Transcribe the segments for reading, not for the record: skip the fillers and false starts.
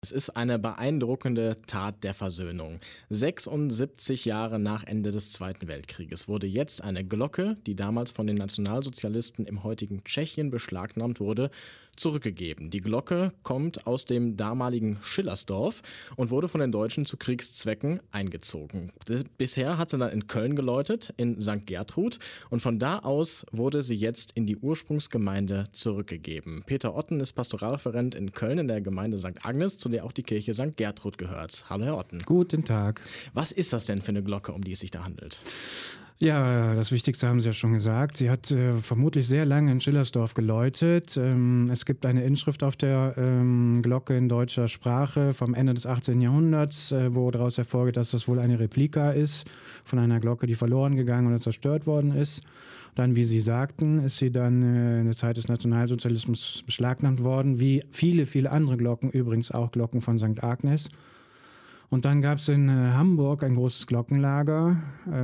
Es ist eine beeindruckende Tat der Versöhnung. 76 Jahre nach Ende des Zweiten Weltkrieges wurde jetzt eine Glocke, die damals von den Nationalsozialisten im heutigen Tschechien beschlagnahmt wurde, zurückgegeben. Die Glocke kommt aus dem damaligen Schillersdorf und wurde von den Deutschen zu Kriegszwecken eingezogen. Bisher hat sie dann in Köln geläutet, in St. Gertrud, und von da aus wurde sie jetzt in die Ursprungsgemeinde zurückgegeben. Peter Otten ist Pastoralreferent in Köln in der Gemeinde St. Agnes, zu der auch die Kirche St. Gertrud gehört. Hallo Herr Otten. Guten Tag. Was ist das denn für eine Glocke, um die es sich da handelt? Ja, das Wichtigste haben Sie ja schon gesagt. Sie hat vermutlich sehr lange in Schillersdorf geläutet. Es gibt eine Inschrift auf der Glocke in deutscher Sprache vom Ende des 18. Jahrhunderts, wo daraus hervorgeht, dass das wohl eine Replika ist von einer Glocke, die verloren gegangen oder zerstört worden ist. Dann, wie Sie sagten, ist sie dann in der Zeit des Nationalsozialismus beschlagnahmt worden, wie viele, viele andere Glocken, übrigens auch Glocken von St. Agnes. Und dann gab es in Hamburg ein großes Glockenlager,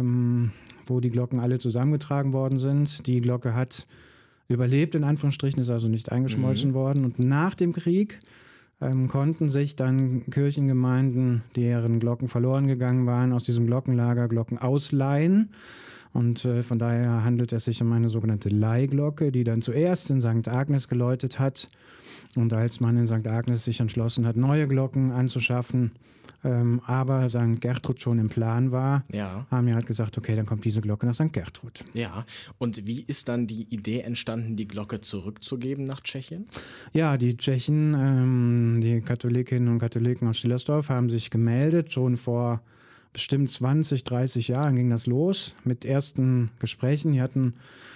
wo die Glocken alle zusammengetragen worden sind. Die Glocke hat überlebt, in Anführungsstrichen, ist also nicht eingeschmolzen worden. Und nach dem Krieg konnten sich dann Kirchengemeinden, deren Glocken verloren gegangen waren, aus diesem Glockenlager Glocken ausleihen. Und von daher handelt es sich um eine sogenannte Leihglocke, die dann zuerst in St. Agnes geläutet hat. Und als man in St. Agnes sich entschlossen hat, neue Glocken anzuschaffen, aber St. Gertrud schon im Plan war, haben wir halt gesagt, okay, dann kommt diese Glocke nach St. Gertrud. Ja, und wie ist dann die Idee entstanden, die Glocke zurückzugeben nach Tschechien? Ja, die Tschechen, die Katholikinnen und Katholiken aus Schillersdorf haben sich gemeldet, schon vor bestimmt 20, 30 Jahren ging das los mit ersten Gesprächen. Die hatten,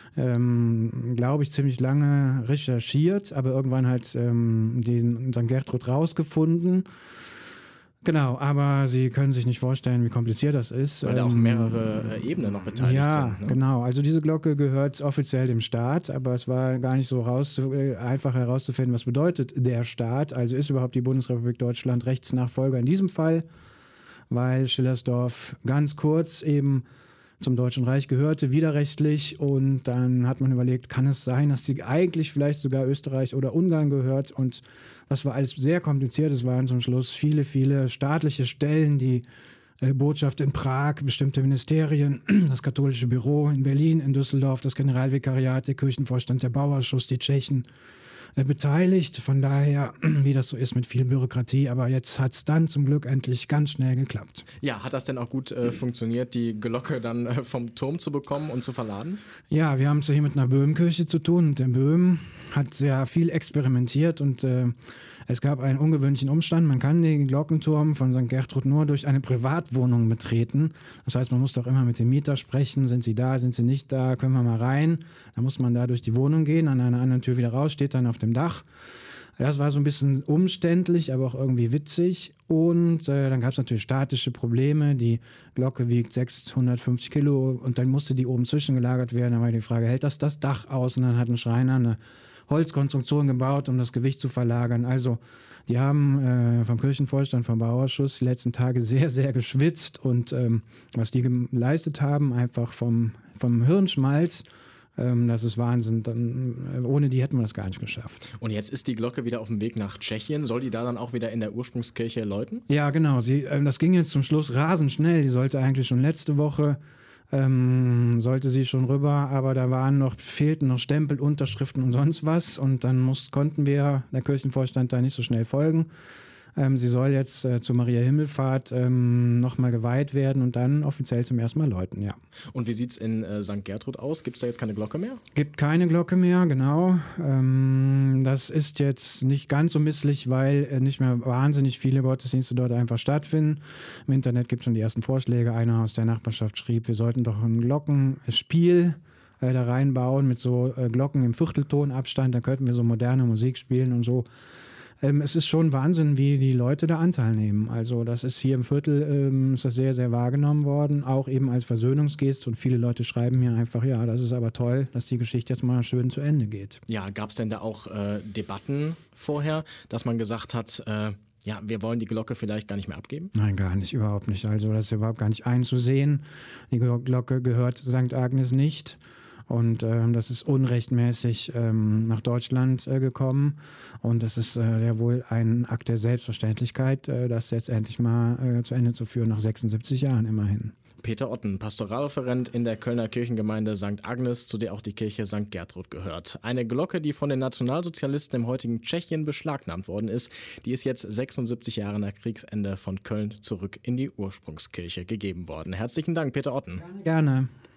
glaube ich, ziemlich lange recherchiert, aber irgendwann halt den St. Gertrud rausgefunden. Genau, aber Sie können sich nicht vorstellen, wie kompliziert das ist. Weil da auch mehrere Ebenen noch beteiligt sind. Ja, genau. Also diese Glocke gehört offiziell dem Staat, aber es war gar nicht so einfach herauszufinden, was bedeutet der Staat. Also ist überhaupt die Bundesrepublik Deutschland Rechtsnachfolger in diesem Fall, weil Schillersdorf ganz kurz eben zum Deutschen Reich gehörte, widerrechtlich. Und dann hat man überlegt, kann es sein, dass sie eigentlich vielleicht sogar Österreich oder Ungarn gehört? Und das war alles sehr kompliziert. Es waren zum Schluss viele, viele staatliche Stellen, die Botschaft in Prag, bestimmte Ministerien, das katholische Büro in Berlin, in Düsseldorf, das Generalvikariat, der Kirchenvorstand, der Bauausschuss, die Tschechen beteiligt. Von daher, wie das so ist, mit viel Bürokratie. Aber jetzt hat es dann zum Glück endlich ganz schnell geklappt. Ja, hat das denn auch gut funktioniert, die Glocke dann vom Turm zu bekommen und zu verladen? Ja, wir haben es hier mit einer Böhmkirche zu tun. Und der Böhm hat sehr viel experimentiert und es gab einen ungewöhnlichen Umstand. Man kann den Glockenturm von St. Gertrud nur durch eine Privatwohnung betreten. Das heißt, man muss doch immer mit dem Mieter sprechen. Sind sie da, sind sie nicht da, können wir mal rein? Da muss man da durch die Wohnung gehen, an einer anderen Tür wieder raus, steht dann auf dem Dach. Das war so ein bisschen umständlich, aber auch irgendwie witzig. Und dann gab es natürlich statische Probleme. Die Glocke wiegt 650 Kilo und dann musste die oben zwischengelagert werden. Da war die Frage, hält das Dach aus? Und dann hat ein Schreiner eine Holzkonstruktion gebaut, um das Gewicht zu verlagern. Also die haben vom Kirchenvorstand, vom Bauausschuss die letzten Tage sehr, sehr geschwitzt. Und was die geleistet haben, einfach vom Hirnschmalz, das ist Wahnsinn. Ohne die hätten wir das gar nicht geschafft. Und jetzt ist die Glocke wieder auf dem Weg nach Tschechien. Soll die da dann auch wieder in der Ursprungskirche läuten? Ja, genau. Das ging jetzt zum Schluss rasend schnell. Die sollte eigentlich schon letzte Woche, sollte sie schon rüber, aber da fehlten noch Stempel, Unterschriften und sonst was. Und dann konnten wir, der Kirchenvorstand, da nicht so schnell folgen. Sie soll jetzt zur Maria Himmelfahrt nochmal geweiht werden und dann offiziell zum ersten Mal läuten, ja. Und wie sieht es in St. Gertrud aus? Gibt es da jetzt keine Glocke mehr? Gibt keine Glocke mehr, genau. Das ist jetzt nicht ganz so misslich, weil nicht mehr wahnsinnig viele Gottesdienste dort einfach stattfinden. Im Internet gibt es schon die ersten Vorschläge. Einer aus der Nachbarschaft schrieb, wir sollten doch ein Glockenspiel da reinbauen mit so Glocken im Vierteltonabstand. Da könnten wir so moderne Musik spielen und so. Es ist schon Wahnsinn, wie die Leute da Anteil nehmen. Also das ist hier im Viertel ist das sehr, sehr wahrgenommen worden, auch eben als Versöhnungsgest. Und viele Leute schreiben mir einfach, ja, das ist aber toll, dass die Geschichte jetzt mal schön zu Ende geht. Ja, gab es denn da auch Debatten vorher, dass man gesagt hat, ja, wir wollen die Glocke vielleicht gar nicht mehr abgeben? Nein, gar nicht, überhaupt nicht. Also das ist überhaupt gar nicht einzusehen. Die Glocke gehört St. Agnes nicht. Und das ist unrechtmäßig nach Deutschland gekommen. Und das ist ja wohl ein Akt der Selbstverständlichkeit, das jetzt endlich mal zu Ende zu führen, nach 76 Jahren immerhin. Peter Otten, Pastoralreferent in der Kölner Kirchengemeinde St. Agnes, zu der auch die Kirche St. Gertrud gehört. Eine Glocke, die von den Nationalsozialisten im heutigen Tschechien beschlagnahmt worden ist, die ist jetzt 76 Jahre nach Kriegsende von Köln zurück in die Ursprungskirche gegeben worden. Herzlichen Dank, Peter Otten. Gerne.